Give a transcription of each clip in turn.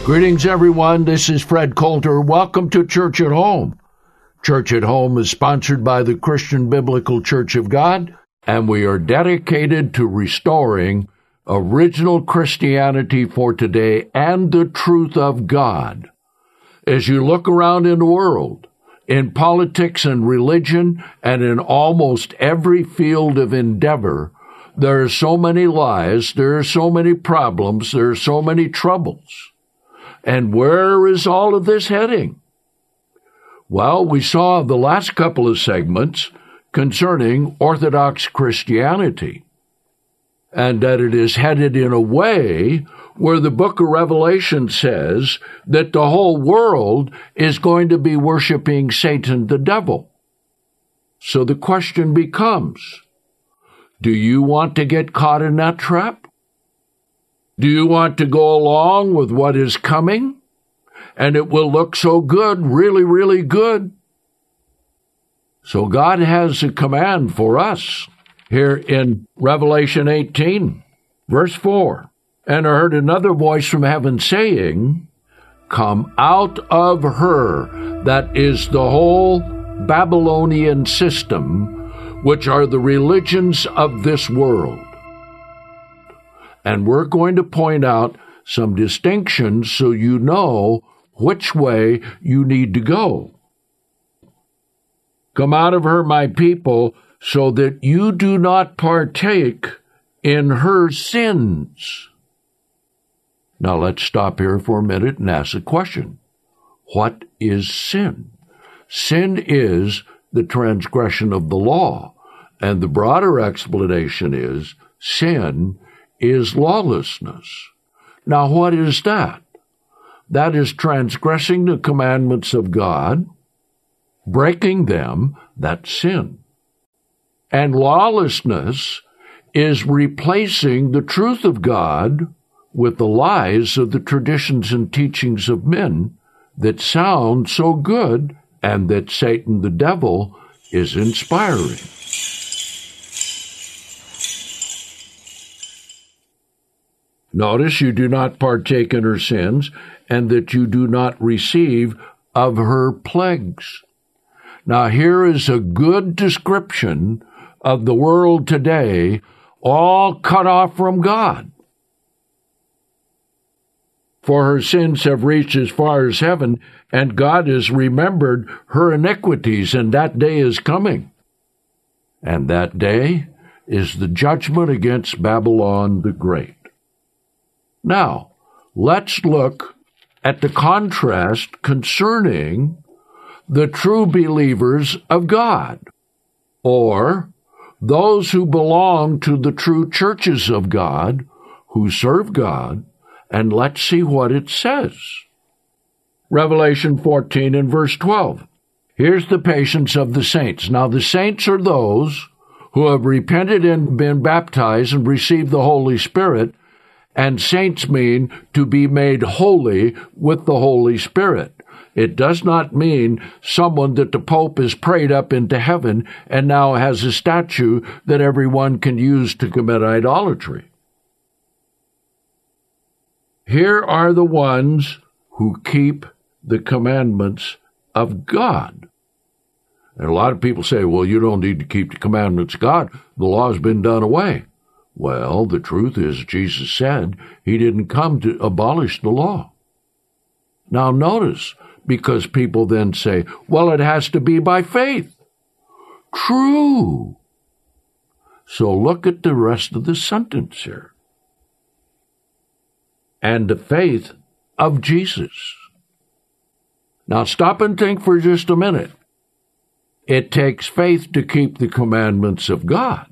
Greetings, everyone. This is Fred Coulter. Welcome to Church at Home. Church at Home is sponsored by the Christian Biblical Church of God, and we are dedicated to restoring original Christianity for today and the truth of God. As you look around in the world, in politics and religion, and in almost every field of endeavor, there are so many lies, there are so many problems, there are so many troubles. And where is all of this heading? Well, we saw the last couple of segments concerning Orthodox Christianity, and that it is headed in a way where the book of Revelation says that the whole world is going to be worshiping Satan, the devil. So the question becomes, do you want to get caught in that trap? Do you want to go along with what is coming? And it will look so good, really, really good. So God has a command for us here in Revelation 18, verse 4. And I heard another voice from heaven saying, "Come out of her," that is the whole Babylonian system, which are the religions of this world. And we're going to point out some distinctions so you know which way you need to go. Come out of her, my people, so that you do not partake in her sins. Now let's stop here for a minute and ask a question. What is sin? Sin is the transgression of the law, and the broader explanation is sin is lawlessness. Now, what is that? That is transgressing the commandments of God, breaking them, that's sin. And lawlessness is replacing the truth of God with the lies of the traditions and teachings of men that sound so good and that Satan, the devil, is inspiring. Notice you do not partake in her sins, and that you do not receive of her plagues. Now here is a good description of the world today, all cut off from God. For her sins have reached as far as heaven, and God has remembered her iniquities, and that day is coming. And that day is the judgment against Babylon the Great. Now, let's look at the contrast concerning the true believers of God, or those who belong to the true churches of God, who serve God, and let's see what it says. Revelation 14 and verse 12. Here's the patience of the saints. Now, the saints are those who have repented and been baptized and received the Holy Spirit. And saints mean to be made holy with the Holy Spirit. It does not mean someone that the Pope has prayed up into heaven and now has a statue that everyone can use to commit idolatry. Here are the ones who keep the commandments of God. And a lot of people say, well, you don't need to keep the commandments of God. The law has been done away. Well, the truth is, Jesus said he didn't come to abolish the law. Now notice, because people then say, well, it has to be by faith. True. So look at the rest of the sentence here. And the faith of Jesus. Now stop and think for just a minute. It takes faith to keep the commandments of God.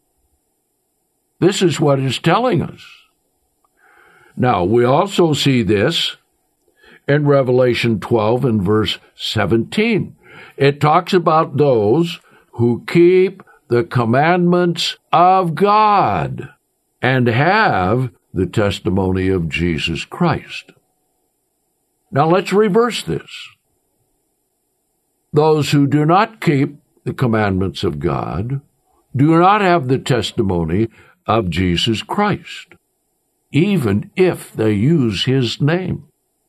This is what it's telling us. Now, we also see this in Revelation 12 and verse 17. It talks about those who keep the commandments of God and have the testimony of Jesus Christ. Now, let's reverse this. Those who do not keep the commandments of God do not have the testimony of Jesus Christ, even if they use his name.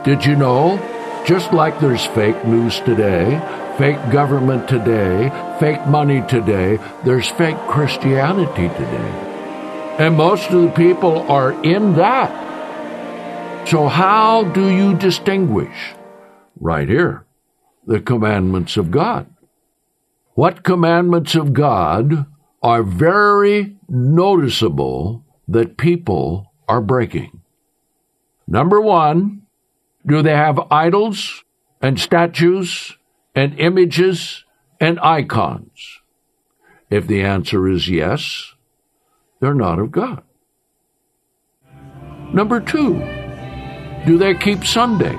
Did you know? Just like there's fake news today, fake government today, fake money today, there's fake Christianity today. And most of the people are in that. So how do you distinguish? Right here, the commandments of God. What commandments of God are very noticeable that people are breaking? Number one, do they have idols and statues and images and icons? If the answer is yes, they're not of God. Number two, do they keep Sunday?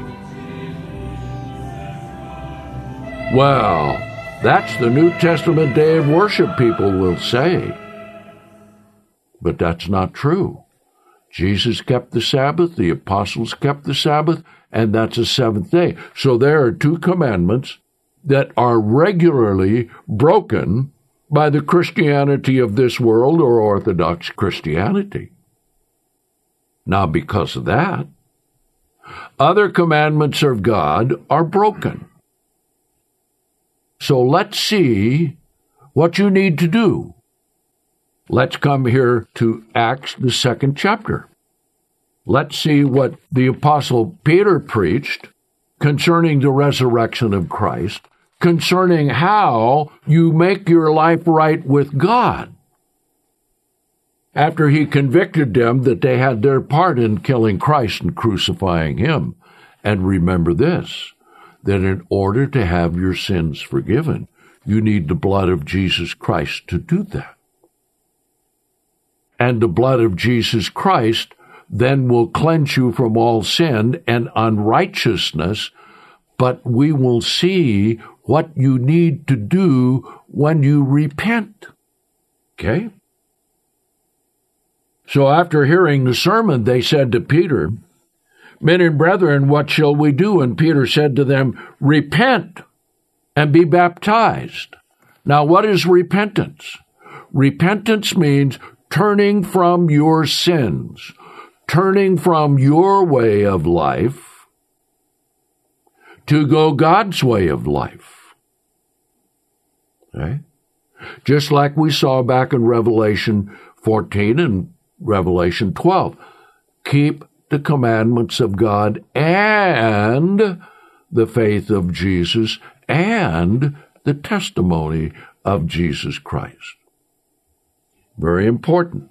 Well, that's the New Testament day of worship, people will say. But that's not true. Jesus kept the Sabbath, the apostles kept the Sabbath, and that's a seventh day. So there are two commandments that are regularly broken by the Christianity of this world, or Orthodox Christianity. Now, because of that, other commandments of God are broken. So let's see what you need to do. Let's come here to Acts, the 2nd chapter. Let's see what the Apostle Peter preached concerning the resurrection of Christ, concerning how you make your life right with God. After he convicted them that they had their part in killing Christ and crucifying him. And remember this, that in order to have your sins forgiven, you need the blood of Jesus Christ to do that. And the blood of Jesus Christ then will cleanse you from all sin and unrighteousness, but we will see what you need to do when you repent. Okay? So after hearing the sermon, they said to Peter, "Men and brethren, what shall we do?" And Peter said to them, "Repent and be baptized." Now, what is repentance? Repentance means turning from your sins, turning from your way of life to go God's way of life. Okay? Just like we saw back in Revelation 14 and Revelation 12. Keep the commandments of God and the faith of Jesus and the testimony of Jesus Christ. Very important.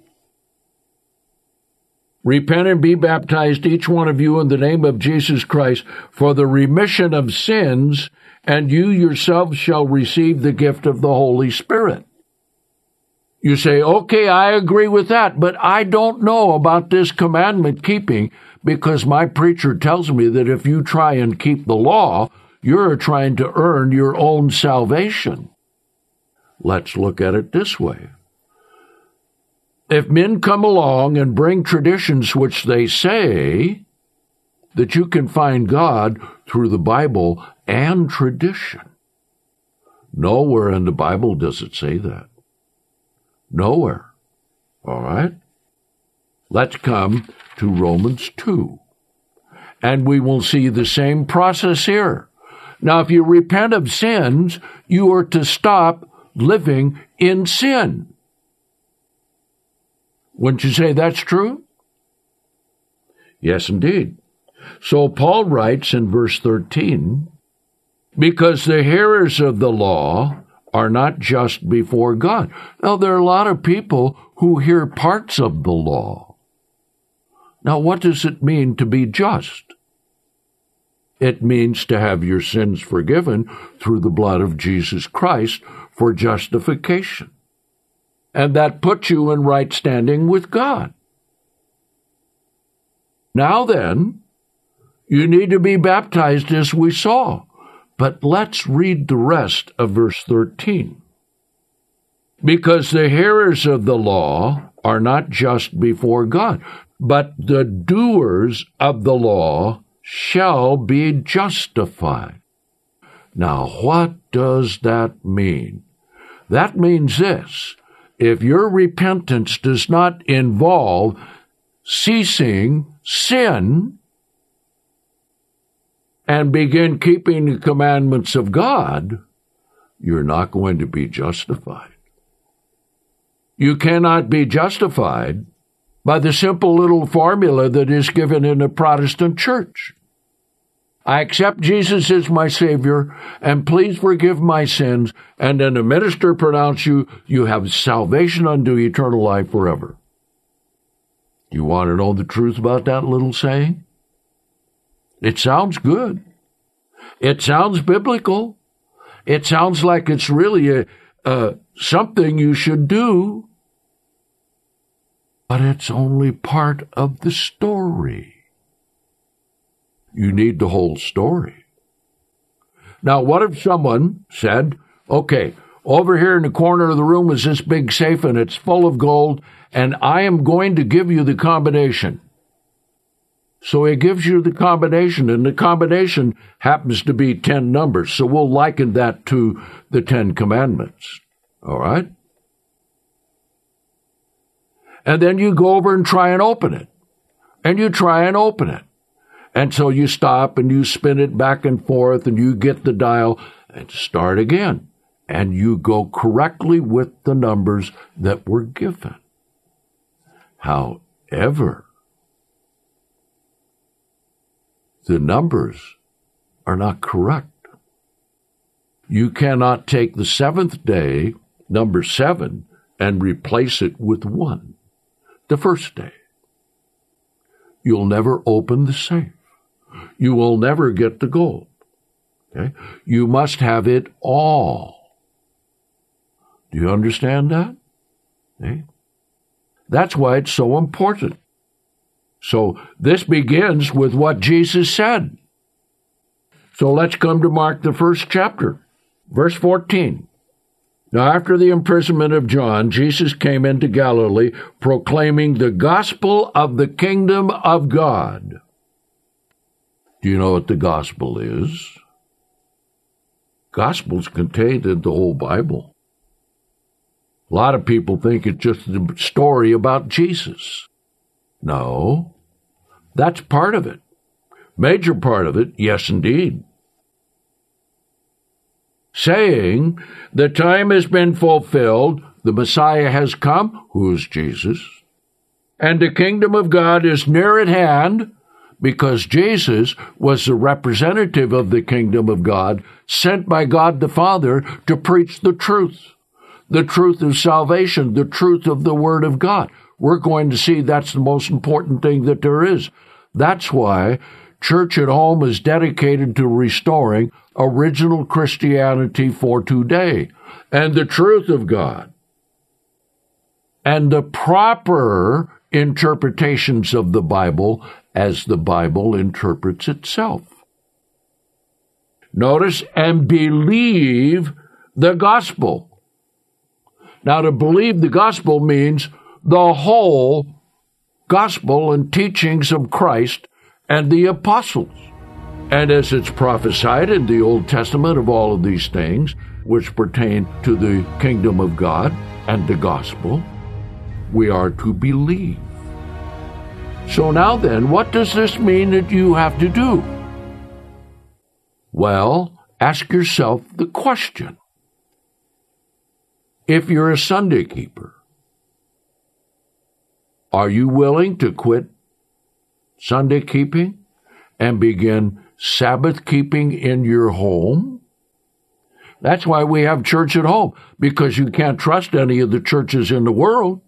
Repent and be baptized, each one of you, in the name of Jesus Christ, for the remission of sins, and you yourselves shall receive the gift of the Holy Spirit. You say, okay, I agree with that, but I don't know about this commandment keeping, because my preacher tells me that if you try and keep the law, you're trying to earn your own salvation. Let's look at it this way. If men come along and bring traditions which they say that you can find God through the Bible and tradition, nowhere in the Bible does it say that. Nowhere. All right? Let's come to Romans 2. And we will see the same process here. Now, if you repent of sins, you are to stop living in sin. Wouldn't you say that's true? Yes, indeed. So Paul writes in verse 13, because the hearers of the law are not just before God. Now, there are a lot of people who hear parts of the law. Now, what does it mean to be just? It means to have your sins forgiven through the blood of Jesus Christ for justification. And that puts you in right standing with God. Now then, you need to be baptized as we saw. But let's read the rest of verse 13. Because the hearers of the law are not just before God, but the doers of the law shall be justified. Now, what does that mean? That means this. If your repentance does not involve ceasing sin, and begin keeping the commandments of God, you're not going to be justified. You cannot be justified by the simple little formula that is given in a Protestant church. I accept Jesus as my Savior, and please forgive my sins, and then the minister pronounce you have salvation unto eternal life forever. You want to know the truth about that little saying? It sounds good. It sounds biblical. It sounds like it's really something you should do. But it's only part of the story. You need the whole story. Now, what if someone said, okay, over here in the corner of the room is this big safe and it's full of gold, and I am going to give you the combination. So he gives you the combination, and the combination happens to be 10 numbers. So we'll liken that to the 10 Commandments. All right? And then you go over and try and open it. And you try and open it. And so you stop and you spin it back and forth and you get the dial and start again. And you go correctly with the numbers that were given. However, the numbers are not correct. You cannot take the seventh day, number 7, and replace it with 1, the first day. You'll never open the safe. You will never get the gold. Okay? You must have it all. Do you understand that? Okay? That's why it's so important. So this begins with what Jesus said. So let's come to Mark, the first chapter, verse 14. Now, after the imprisonment of John, Jesus came into Galilee, proclaiming the gospel of the kingdom of God. Do you know what the gospel is? Gospel's contained in the whole Bible. A lot of people think it's just a story about Jesus. No, that's part of it. Major part of it, yes, indeed. Saying, the time has been fulfilled, the Messiah has come, who is Jesus, and the kingdom of God is near at hand, because Jesus was the representative of the kingdom of God, sent by God the Father to preach the truth of salvation, the truth of the Word of God. We're going to see that's the most important thing that there is. That's why Church at Home is dedicated to restoring original Christianity for today and the truth of God and the proper interpretations of the Bible as the Bible interprets itself. Notice, and believe the gospel. Now, to believe the gospel means the whole gospel and teachings of Christ and the apostles. And as it's prophesied in the Old Testament of all of these things, which pertain to the kingdom of God and the gospel, we are to believe. So now then, what does this mean that you have to do? Well, ask yourself the question. If you're a Sunday keeper, are you willing to quit Sunday keeping and begin Sabbath keeping in your home? That's why we have Church at Home, because you can't trust any of the churches in the world.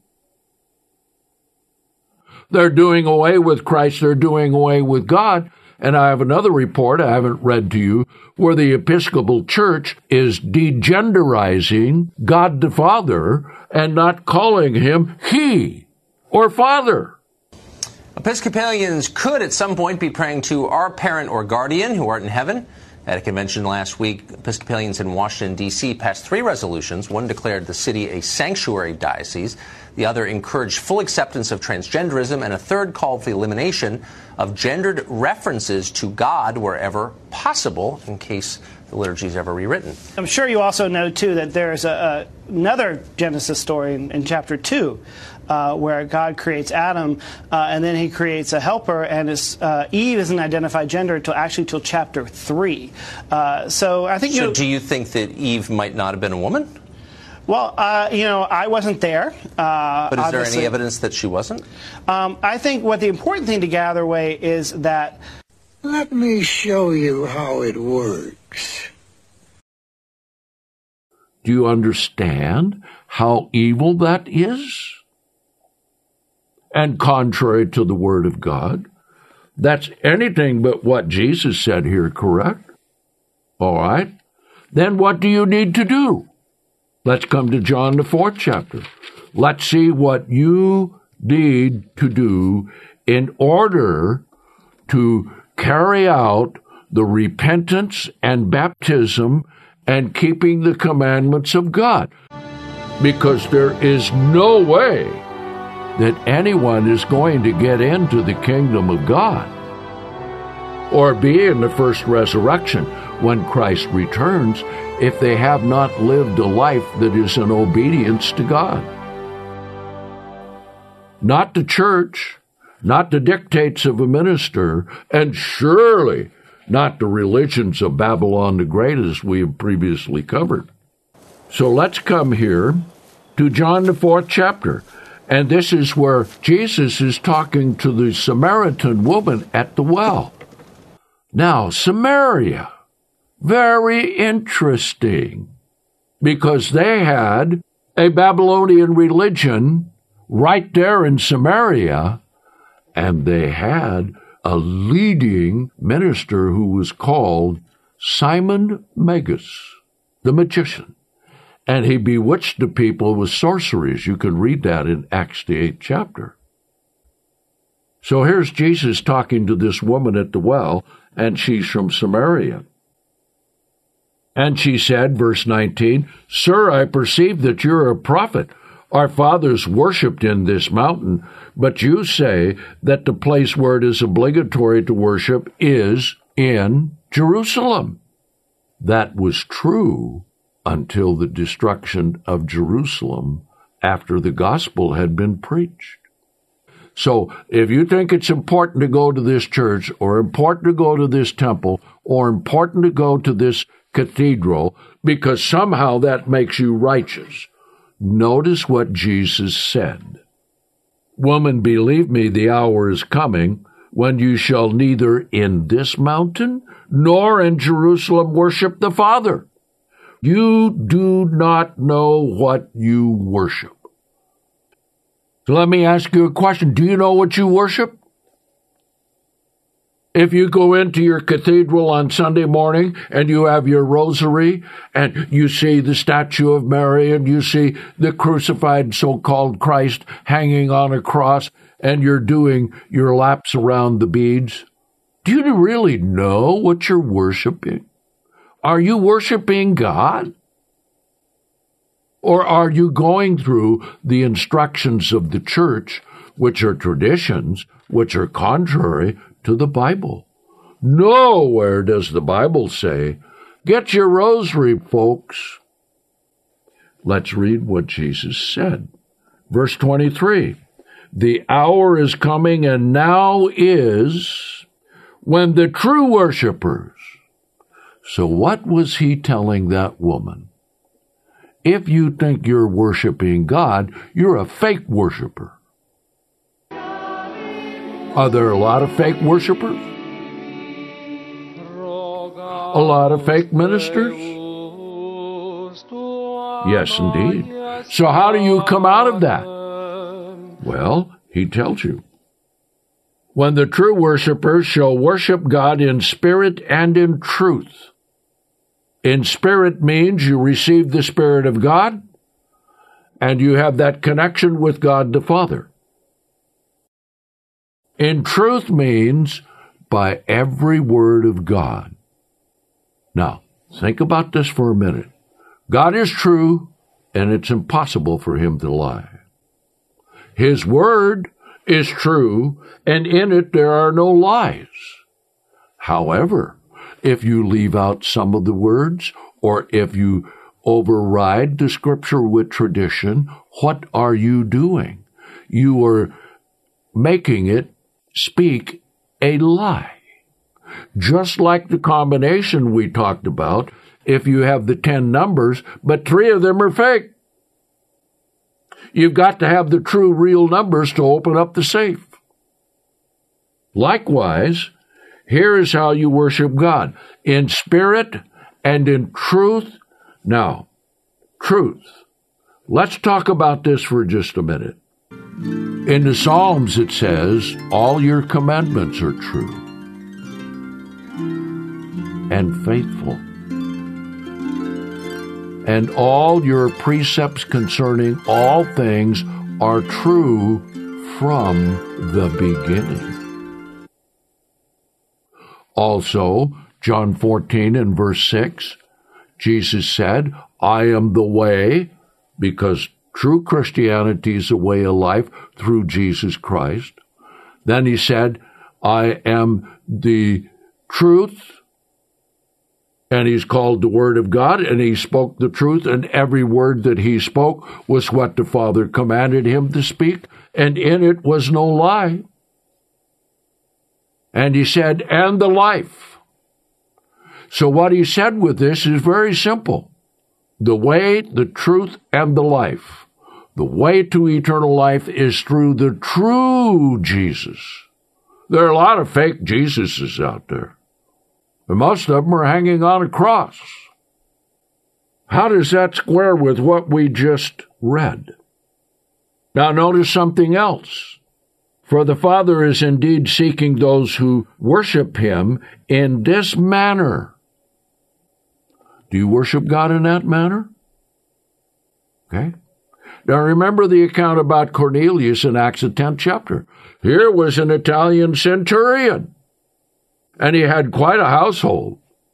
They're doing away with Christ. They're doing away with God. And I have another report I haven't read to you where the Episcopal Church is degenderizing God the Father and not calling him He or Father. Episcopalians could at some point be praying to our parent or guardian who art in heaven. At a convention last week, Episcopalians in Washington, D.C. passed 3 resolutions. One declared the city a sanctuary diocese. The other encouraged full acceptance of transgenderism, and a third called for the elimination of gendered references to God wherever possible, in case the liturgy is ever rewritten. I'm sure you also know, too, that there's another Genesis story in chapter 2 where God creates Adam, and then he creates a helper, and Eve isn't identified gender until chapter 3. So I think... So do you think that Eve might not have been a woman? Well, I wasn't there. But is there any evidence that she wasn't? I think what the important thing to gather away is that... Let me show you how it works. Do you understand how evil that is? And contrary to the Word of God. That's anything but what Jesus said here, correct? All right. Then what do you need to do? Let's come to John, the 4th chapter. Let's see what you need to do in order to carry out the repentance and baptism and keeping the commandments of God. Because there is no way that anyone is going to get into the kingdom of God or be in the first resurrection when Christ returns if they have not lived a life that is in obedience to God. Not the church, not the dictates of a minister, and surely not the religions of Babylon the Great, as we have previously covered. So let's come here to John the 4th chapter. And this is where Jesus is talking to the Samaritan woman at the well. Now, Samaria, very interesting, because they had a Babylonian religion right there in Samaria, and they had a leading minister who was called Simon Magus, the magician. And he bewitched the people with sorceries. You can read that in Acts the 8th chapter. So here's Jesus talking to this woman at the well, and she's from Samaria. And she said, verse 19, "Sir, I perceive that you're a prophet. Our fathers worshipped in this mountain, but you say that the place where it is obligatory to worship is in Jerusalem." That was true until the destruction of Jerusalem after the gospel had been preached. So if you think it's important to go to this church, or important to go to this temple, or important to go to this cathedral, because somehow that makes you righteous, notice what Jesus said. "Woman, believe me, the hour is coming when you shall neither in this mountain nor in Jerusalem worship the Father. You do not know what you worship." So let me ask you a question. Do you know what you worship? If you go into your cathedral on Sunday morning and you have your rosary and you see the statue of Mary and you see the crucified so-called Christ hanging on a cross and you're doing your laps around the beads, do you really know what you're worshiping? Are you worshiping God? Or are you going through the instructions of the church, which are traditions, which are contrary to the Bible? Nowhere does the Bible say, "Get your rosary, folks." Let's read what Jesus said. Verse 23, "The hour is coming, and now is, when the true worshipers..." So what was he telling that woman? If you think you're worshiping God, you're a fake worshiper. Are there a lot of fake worshipers? A lot of fake ministers? Yes, indeed. So how do you come out of that? Well, he tells you. "When the true worshipers shall worship God in spirit and in truth." In spirit means you receive the Spirit of God, and you have that connection with God the Father. In truth means by every word of God. Now, think about this for a minute. God is true, and it's impossible for him to lie. His word is true, and in it there are no lies. However, if you leave out some of the words, or if you override the scripture with tradition, what are you doing? you are making it speak a lie. Just like the combination we talked about, if you have the 10 numbers, but 3 of them are fake. You've got to have the true, real numbers to open up the safe. Likewise, here is how you worship God. In spirit and in truth. Now, truth. Let's talk about this for just a minute. In the Psalms it says, all your commandments are true and faithful, and all your precepts concerning all things are true from the beginning. Also, John 14 and verse 6, Jesus said, I am the way, because true Christianity is a way of life through Jesus Christ. Then he said, I am the truth, and he's called the Word of God, and he spoke the truth, and every word that he spoke was what the Father commanded him to speak, and in it was no lie. And he said, and the life. So what he said with this is very simple. The way, the truth, and the life. The way to eternal life is through the true Jesus. There are a lot of fake Jesuses out there, and most of them are hanging on a cross. How does that square with what we just read? Now notice something else. For the Father is indeed seeking those who worship him in this manner. Do you worship God in that manner? Okay. Now remember the account about Cornelius in Acts the 10th chapter. Here was an Italian centurion, and he had quite a household.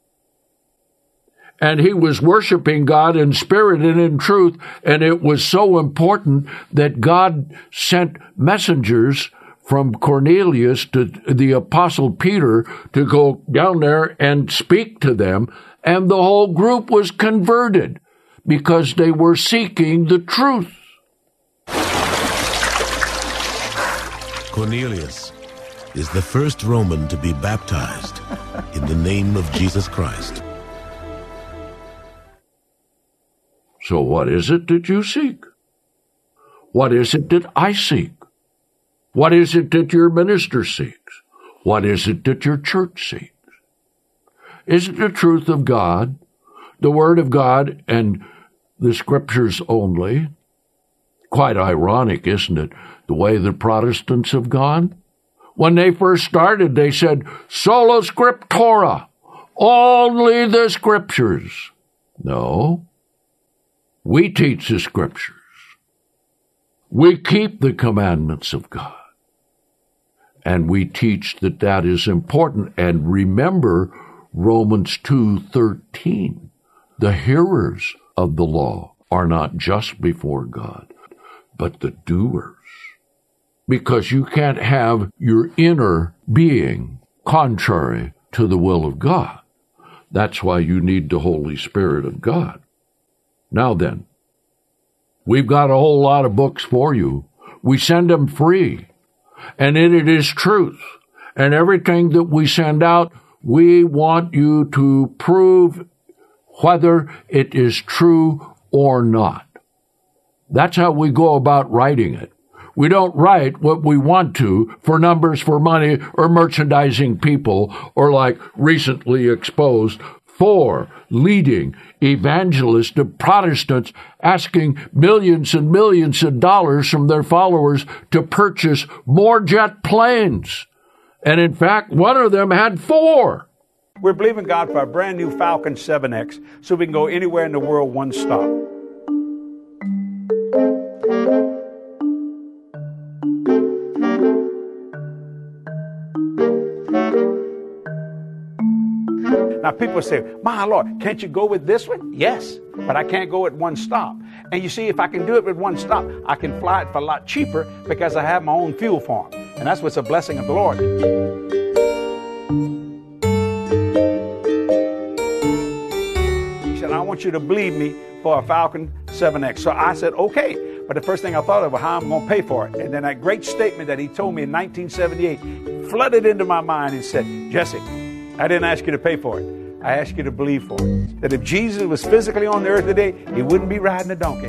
And he was worshiping God in spirit and in truth, and it was so important that God sent messengers from Cornelius to the Apostle Peter to go down there and speak to them, and the whole group was converted because they were seeking the truth. Cornelius is the first Roman to be baptized in the name of Jesus Christ. So what is it that you seek? What is it that I seek? What is it that your minister seeks? What is it that your church seeks? Is it the truth of God, the Word of God, and the Scriptures only? Quite ironic, isn't it, the way the Protestants have gone? When they first started, they said, sola scriptura, only the Scriptures. No, we teach the Scriptures. We keep the commandments of God. And we teach that that is important. And remember Romans 2:13. The hearers of the law are not just before God, but the doers. Because you can't have your inner being contrary to the will of God. That's why you need the Holy Spirit of God. Now then, we've got a whole lot of books for you. We send them free. And in it is truth. And everything that we send out, we want you to prove whether it is true or not. That's how we go about writing it. We don't write what we want to for numbers, for money, or merchandising people, or like recently exposed, 4 leading evangelists of Protestants asking millions and millions of dollars from their followers to purchase more jet planes. And in fact, one of them had 4. We're believing God for a brand new Falcon 7X so we can go anywhere in the world one stop. Now people say, my Lord, can't you go with this one? Yes, but I can't go at one stop. And you see, if I can do it with one stop, I can fly it for a lot cheaper because I have my own fuel farm. And that's what's a blessing of the Lord. He said, I want you to believe me for a Falcon 7X. So I said, okay. But the first thing I thought of was how I'm going to pay for it. And then that great statement that he told me in 1978 flooded into my mind and said, Jesse, I didn't ask you to pay for it. I asked you to believe for it. That if Jesus was physically on the earth today, he wouldn't be riding a donkey.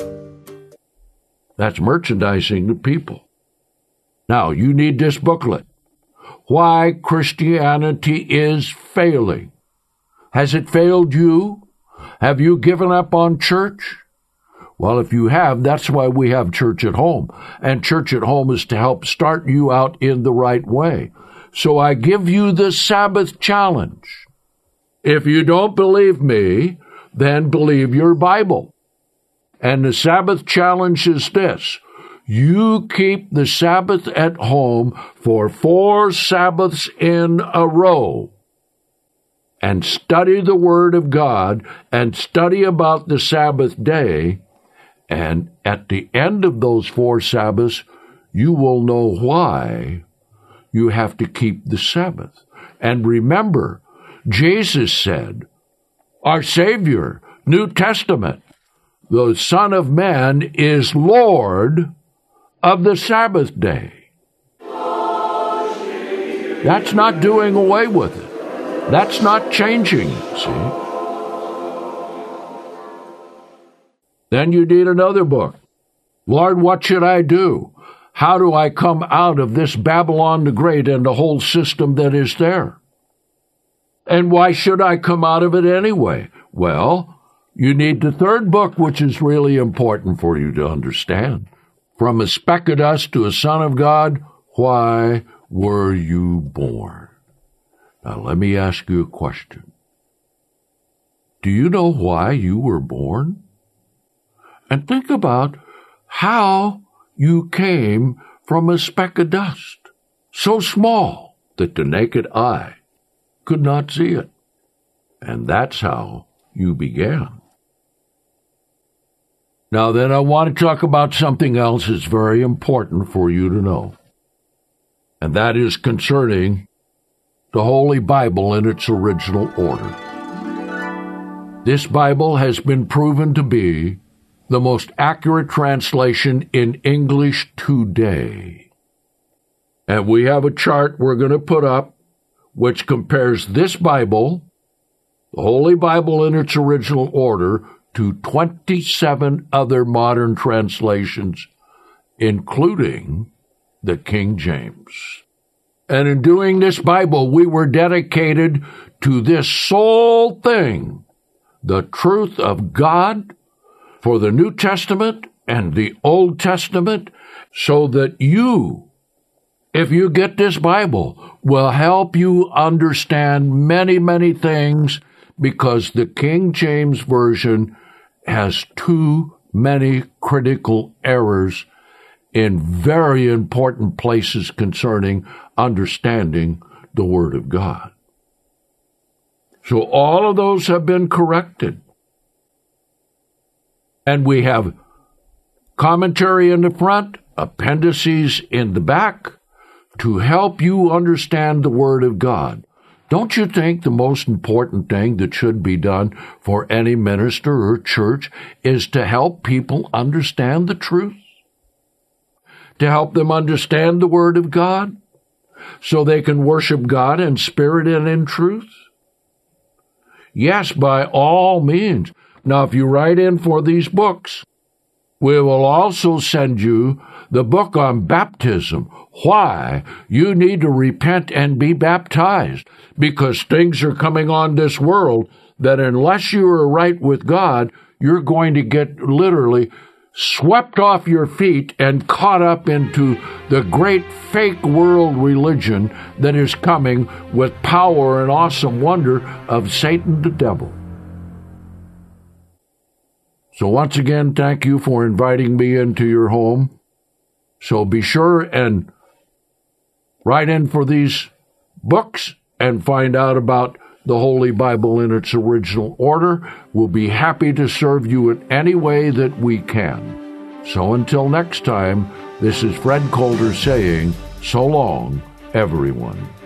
That's merchandising to people. Now, you need this booklet. Why Christianity is Failing. Has it failed you? Have you given up on church? Well, if you have, that's why we have Church at Home. And Church at Home is to help start you out in the right way. So I give you the Sabbath challenge. If you don't believe me, then believe your Bible. And the Sabbath challenge is this. You keep the Sabbath at home for 4 Sabbaths in a row and study the Word of God and study about the Sabbath day. And at the end of those 4 Sabbaths, you will know why you have to keep the Sabbath. And remember, Jesus said, our Savior, New Testament, the Son of Man is Lord of the Sabbath day. That's not doing away with it. That's not changing it, see? Then you need another book. Lord, what should I do? How do I come out of this Babylon the Great and the whole system that is there? And why should I come out of it anyway? Well, you need the third book, which is really important for you to understand. From a speck of dust to a son of God, why were you born? Now, let me ask you a question. Do you know why you were born? And think about how you came from a speck of dust, so small that the naked eye could not see it. And that's how you began. Now then, I want to talk about something else that's very important for you to know. And that is concerning the Holy Bible in its original order. This Bible has been proven to be the most accurate translation in English today. And we have a chart we're going to put up which compares this Bible, the Holy Bible in its original order, to 27 other modern translations, including the King James. And in doing this Bible, we were dedicated to this sole thing, the truth of God for the New Testament and the Old Testament, so that you, if you get this Bible, will help you understand many, many things, because the King James Version has too many critical errors in very important places concerning understanding the Word of God. So all of those have been corrected. And we have commentary in the front, appendices in the back, to help you understand the Word of God. Don't you think the most important thing that should be done for any minister or church is to help people understand the truth? To help them understand the Word of God so they can worship God in spirit and in truth? Yes, by all means. Now, if you write in for these books, we will also send you the book on baptism, why you need to repent and be baptized, because things are coming on this world that unless you are right with God, you're going to get literally swept off your feet and caught up into the great fake world religion that is coming with power and awesome wonder of Satan the devil. So once again, thank you for inviting me into your home. So be sure and write in for these books and find out about the Holy Bible in its original order. We'll be happy to serve you in any way that we can. So until next time, this is Fred Coulter saying, so long, everyone.